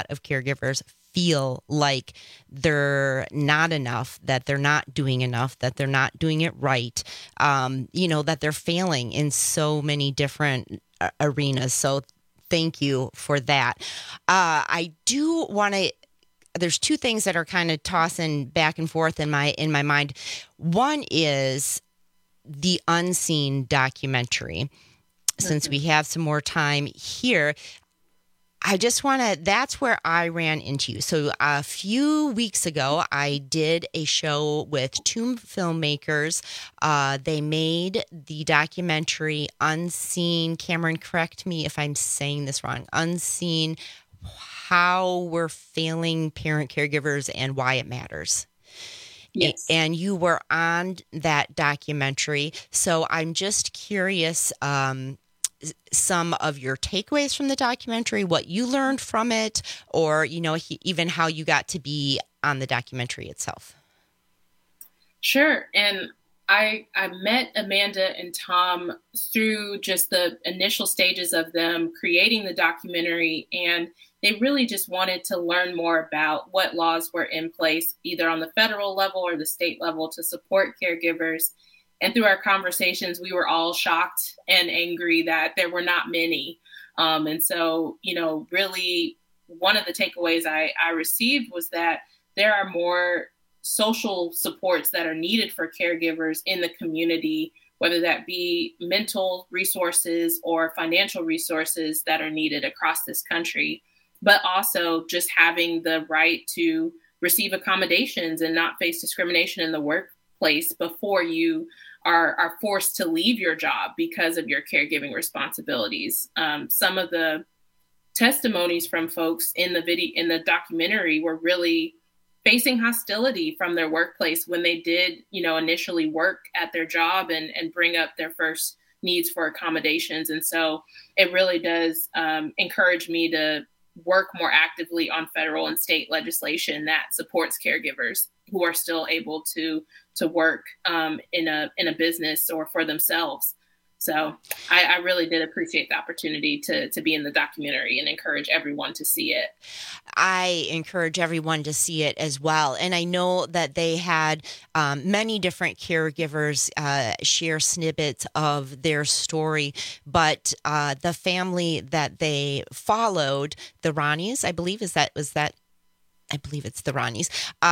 feel like they're not enough, that they're not doing enough, that they're not doing it right, that they're failing in so many different arenas. So thank you for that. I do want to, there's 2 things that are kind of tossing back and forth in my mind. One is the Unseen documentary. Since we have some more time here, I just want to, that's where I ran into you. So a few weeks ago, I did a show with 2 filmmakers. They made the documentary Unseen. Cameron, correct me if I'm saying this wrong. Unseen how we're failing parent caregivers and why it matters. Yes. And you were on that documentary. So I'm just curious, some of your takeaways from the documentary, what you learned from it, or, even how you got to be on the documentary itself. Sure. And I met Amanda and Tom through just the initial stages of them creating the documentary, and they really just wanted to learn more about what laws were in place, either on the federal level or the state level, to support caregivers. And through our conversations, we were all shocked and angry that there were not many. And so, really one of the takeaways I received was that there are more social supports that are needed for caregivers in the community, whether that be mental resources or financial resources that are needed across this country, but also just having the right to receive accommodations and not face discrimination in the workplace before you are forced to leave your job because of your caregiving responsibilities. Some of the testimonies from folks in the documentary were really facing hostility from their workplace when they did, initially work at their job and bring up their first needs for accommodations. And so it really does encourage me to work more actively on federal and state legislation that supports caregivers who are still able to work in a business or for themselves. So I really did appreciate the opportunity to be in the documentary and encourage everyone to see it. I encourage everyone to see it as well. And I know that they had many different caregivers share snippets of their story, but the family that they followed, the Ronnies, I believe, I believe it's the Ronnies,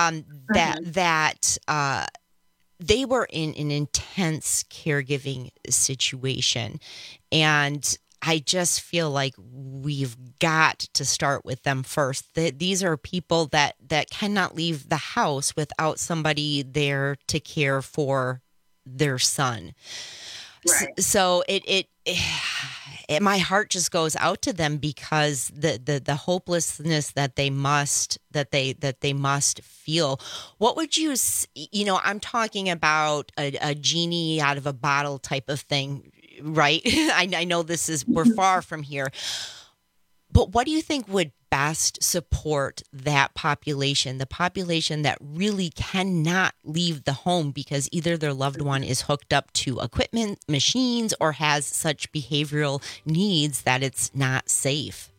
they were in an intense caregiving situation. And I just feel like we've got to start with them first. These are people that cannot leave the house without somebody there to care for their son. Right. So it my heart just goes out to them because the hopelessness that they must feel. What would you, I'm talking about a genie out of a bottle type of thing, right? I know we're far from here, but what do you think would best support that population, the population that really cannot leave the home because either their loved one is hooked up to equipment, machines, or has such behavioral needs that it's not safe?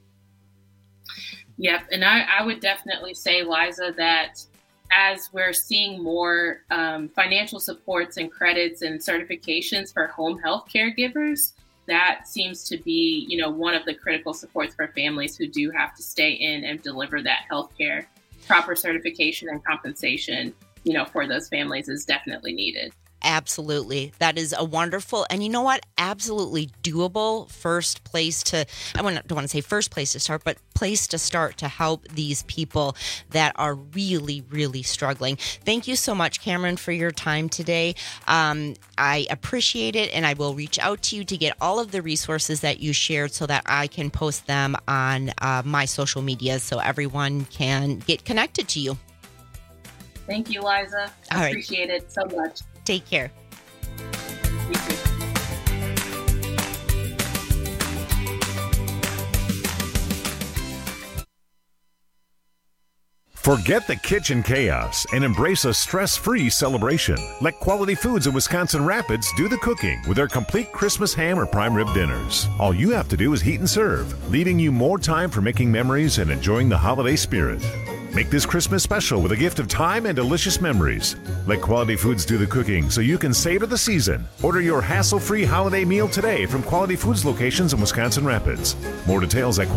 Yep. And I would definitely say, Liza, that as we're seeing more financial supports and credits and certifications for home health caregivers, that seems to be, one of the critical supports for families who do have to stay in and deliver that health care. Proper certification and compensation, for those families is definitely needed. Absolutely. That is a wonderful, and you know what? Absolutely doable first place to, don't want to say first place to start, but place to start to help these people that are really, really struggling. Thank you so much, Cameron, for your time today. I appreciate it, and I will reach out to you to get all of the resources that you shared so that I can post them on my social media so everyone can get connected to you. Thank you, Liza. I appreciate it so much. Take care. Forget the kitchen chaos and embrace a stress-free celebration. Let Quality Foods in Wisconsin Rapids do the cooking with their complete Christmas ham or prime rib dinners. All you have to do is heat and serve, leaving you more time for making memories and enjoying the holiday spirit. Make this Christmas special with a gift of time and delicious memories. Let Quality Foods do the cooking so you can savor the season. Order your hassle-free holiday meal today from Quality Foods locations in Wisconsin Rapids. More details at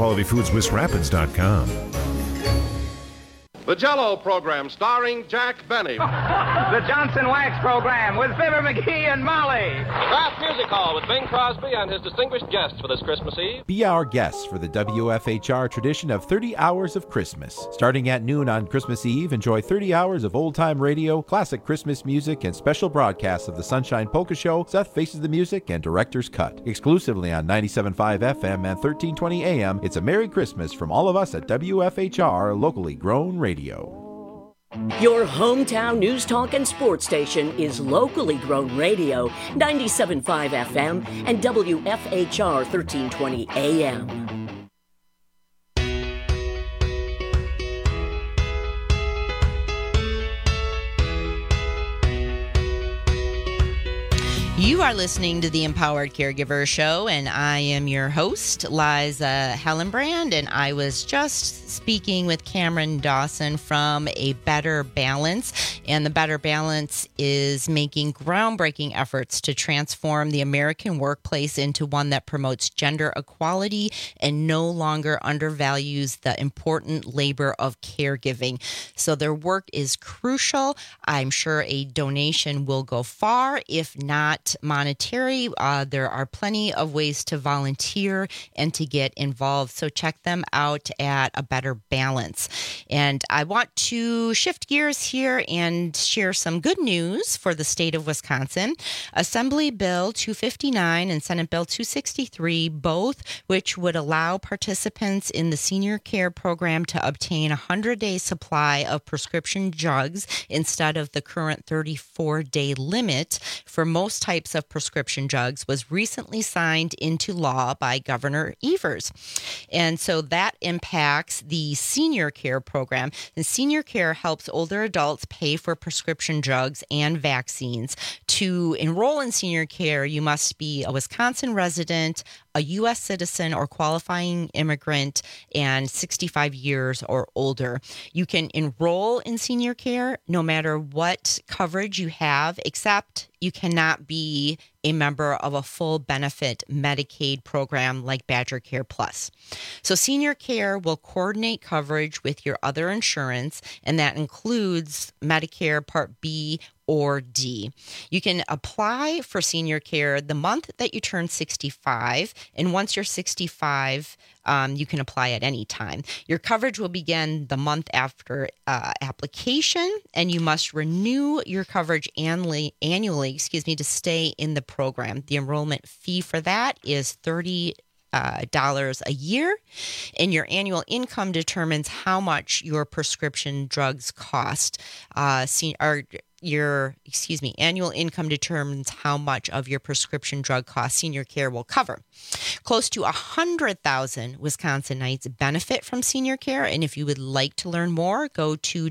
qualityfoodswisrapids.com. The Jell-O program starring Jack Benny. The Johnson Wax Program with Fibber McGee and Molly. Kraft Music Hall with Bing Crosby and his distinguished guests for this Christmas Eve. Be our guests for the WFHR tradition of 30 hours of Christmas. Starting at noon on Christmas Eve, enjoy 30 hours of old-time radio, classic Christmas music, and special broadcasts of the Sunshine Polka Show, Seth Faces the Music, and Director's Cut. Exclusively on 97.5 FM and 1320 AM, it's a Merry Christmas from all of us at WFHR, locally grown radio. Your hometown news, talk, and sports station is locally grown radio, 97.5 FM and WFHR 1320 AM. You are listening to the Empowered Caregiver Show, and I am your host, Liza Hellenbrand, and I was just speaking with Cameron Dawson from A Better Balance, and the Better Balance is making groundbreaking efforts to transform the American workplace into one that promotes gender equality and no longer undervalues the important labor of caregiving. So their work is crucial. I'm sure a donation will go far, if not monetary. There are plenty of ways to volunteer and to get involved. So check them out at A Better Balance. And I want to shift gears here and share some good news for the state of Wisconsin. Assembly Bill 259 and Senate Bill 263, both which would allow participants in the senior care program to obtain a 100-day supply of prescription drugs instead of the current 34-day limit for most types of prescription drugs, was recently signed into law by Governor Evers. And so that impacts the senior care program. And senior care helps older adults pay for prescription drugs and vaccines. To enroll in senior care, you must be a Wisconsin resident, a U.S. citizen or qualifying immigrant, and 65 years or older. You can enroll in senior care no matter what coverage you have, except you cannot be a member of a full benefit Medicaid program like Badger Care Plus. So senior care will coordinate coverage with your other insurance, and that includes Medicare Part B or D. You can apply for senior care the month that you turn 65, and once you're 65, you can apply at any time. Your coverage will begin the month after application, and you must renew your coverage annually, to stay in the program. The enrollment fee for that is $30 a year, and your annual income determines how much your prescription drugs cost. Annual income determines how much of your prescription drug cost senior care will cover. Close to 100,000 Wisconsinites benefit from senior care, and if you would like to learn more, go to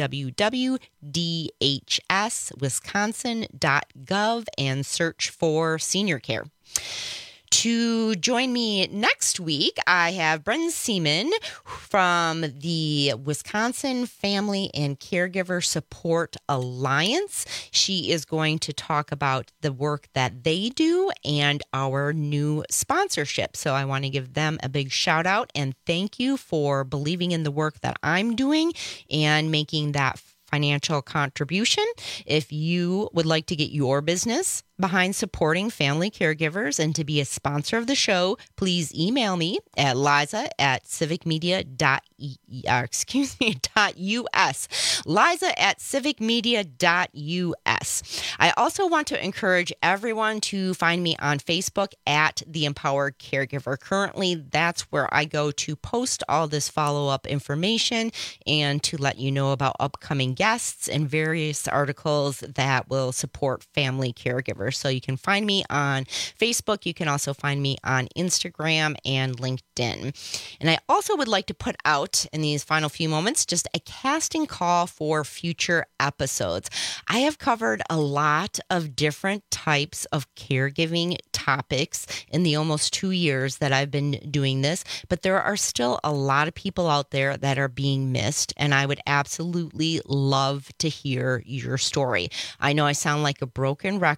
www.dhswisconsin.gov and search for senior care. To join me next week, I have Bren Seaman from the Wisconsin Family and Caregiver Support Alliance. She is going to talk about the work that they do and our new sponsorship. So I want to give them a big shout out and thank you for believing in the work that I'm doing and making that financial contribution. If you would like to get your business behind supporting family caregivers and to be a sponsor of the show, please email me at liza@civicmedia.us. liza@civicmedia.us. I also want to encourage everyone to find me on Facebook at The Empowered Caregiver. Currently, that's where I go to post all this follow-up information and to let you know about upcoming guests and various articles that will support family caregivers. So you can find me on Facebook. You can also find me on Instagram and LinkedIn. And I also would like to put out in these final few moments just a casting call for future episodes. I have covered a lot of different types of caregiving topics in the almost 2 years that I've been doing this, but there are still a lot of people out there that are being missed, and I would absolutely love to hear your story. I know I sound like a broken record,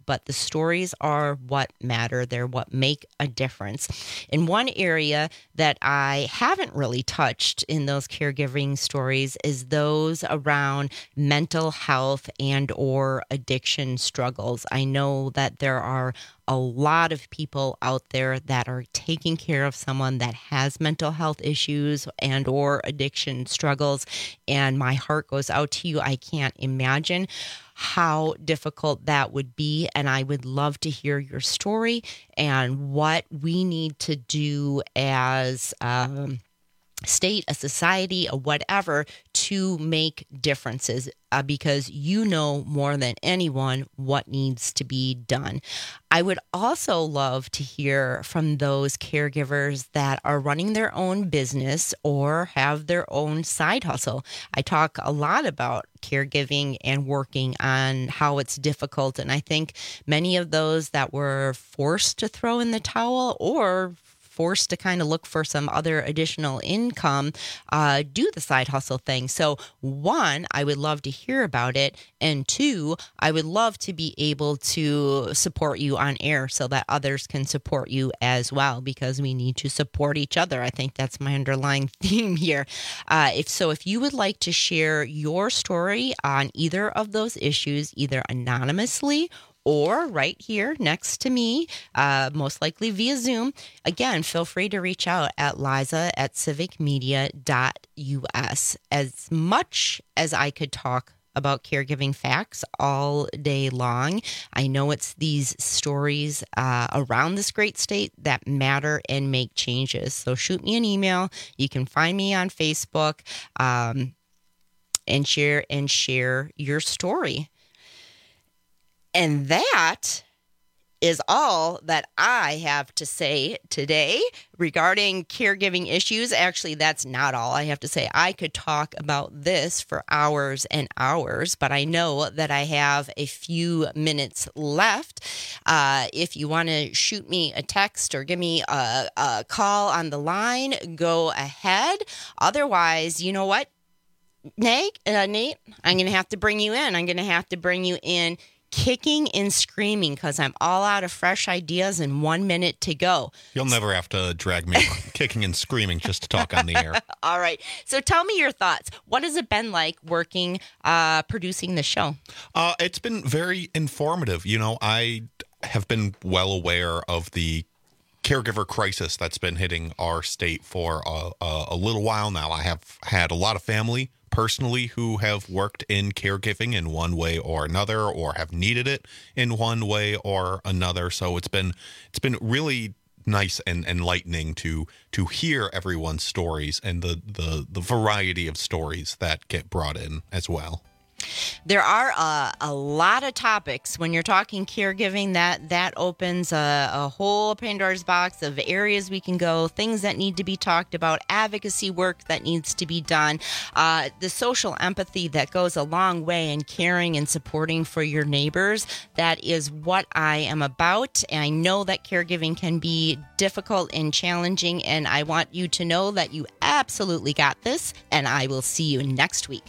but the stories are what matter. They're what make a difference. And one area that I haven't really touched in those caregiving stories is those around mental health and or addiction struggles. I know that there are a lot of people out there that are taking care of someone that has mental health issues and or addiction struggles, and my heart goes out to you. I can't imagine how difficult that would be, and I would love to hear your story and what we need to do as state, a society, or whatever, to make differences, because you know more than anyone what needs to be done. I would also love to hear from those caregivers that are running their own business or have their own side hustle. I talk a lot about caregiving and working on how it's difficult, and I think many of those that were forced to throw in the towel or forced to kind of look for some other additional income, do the side hustle thing. So one, I would love to hear about it. And two, I would love to be able to support you on air so that others can support you as well, because we need to support each other. I think that's my underlying theme here. If you would like to share your story on either of those issues, either anonymously or right here next to me, most likely via Zoom, again, feel free to reach out at liza@civicmedia.us. As much as I could talk about caregiving facts all day long, I know it's these stories around this great state that matter and make changes. So shoot me an email. You can find me on Facebook and share your story. And that is all that I have to say today regarding caregiving issues. Actually, that's not all I have to say. I could talk about this for hours and hours, but I know that I have a few minutes left. If you want to shoot me a text or give me a call on the line, go ahead. Otherwise, you know what, Nate, I'm going to have to bring you in. I'm going to have to bring you in kicking and screaming, because I'm all out of fresh ideas and 1 minute to go. You'll never have to drag me kicking and screaming just to talk on the air. All right. So tell me your thoughts. What has it been like working, producing the show? It's been very informative. You know, I have been well aware of the caregiver crisis that's been hitting our state for a little while now. I have had a lot of family personally who have worked in caregiving in one way or another, or have needed it in one way or another. So it's been really nice and enlightening to hear everyone's stories and the variety of stories that get brought in as well. There are a lot of topics when you're talking caregiving that opens a whole Pandora's box of areas we can go, things that need to be talked about, advocacy work that needs to be done, the social empathy that goes a long way in caring and supporting for your neighbors. That is what I am about. And I know that caregiving can be difficult and challenging, and I want you to know that you absolutely got this, and I will see you next week.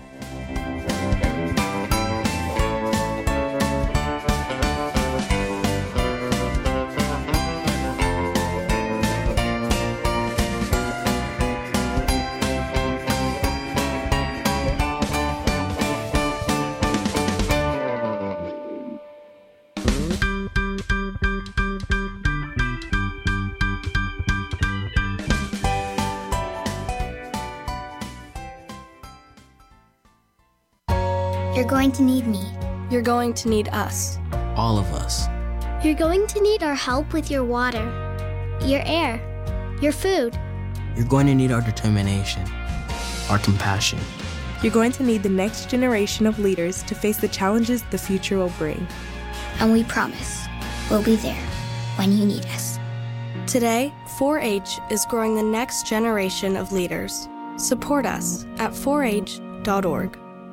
You're going to need me. You're going to need us. All of us. You're going to need our help with your water, your air, your food. You're going to need our determination, our compassion. You're going to need the next generation of leaders to face the challenges the future will bring. And we promise we'll be there when you need us. Today, 4-H is growing the next generation of leaders. Support us at 4h.org.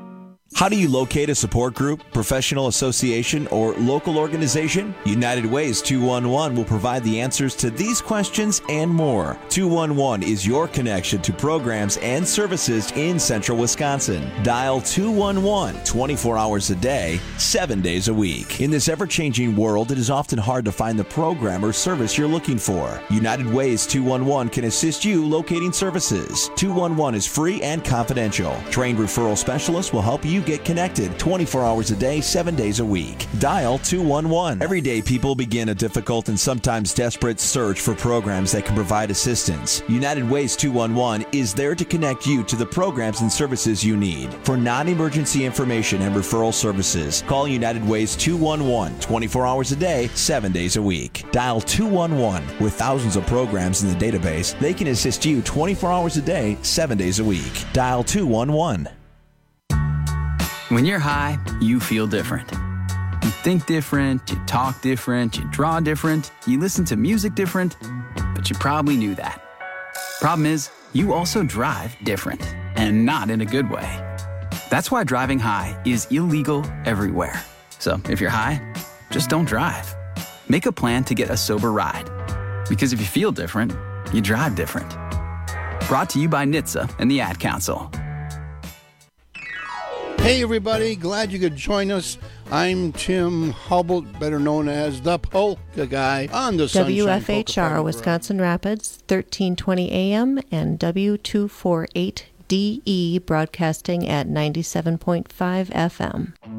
How do you locate a support group, professional association, or local organization? United Ways 211 will provide the answers to these questions and more. 211 is your connection to programs and services in central Wisconsin. Dial 211 24 hours a day, 7 days a week. In this ever-changing world, it is often hard to find the program or service you're looking for. United Ways 211 can assist you locating services. 211 is free and confidential. Trained referral specialists will help you get connected 24 hours a day, 7 days a week. Dial 211. Every day, people begin a difficult and sometimes desperate search for programs that can provide assistance. United Ways 211 is there to connect you to the programs and services you need. For non-emergency information and referral services, call United Ways 211 24 hours a day, 7 days a week. Dial 211. With thousands of programs in the database, they can assist you 24 hours a day, 7 days a week. Dial 211. When you're high, you feel different. You think different, you talk different, you draw different, you listen to music different, but you probably knew that. Problem is, you also drive different, and not in a good way. That's why driving high is illegal everywhere. So if you're high, just don't drive. Make a plan to get a sober ride. Because if you feel different, you drive different. Brought to you by NHTSA and the Ad Council. Hey everybody, glad you could join us. I'm Tim Hubble, better known as the Polka Guy on the Sunshine WFHR Wisconsin Rapids, 1320 AM and W248DE broadcasting at 97.5 FM.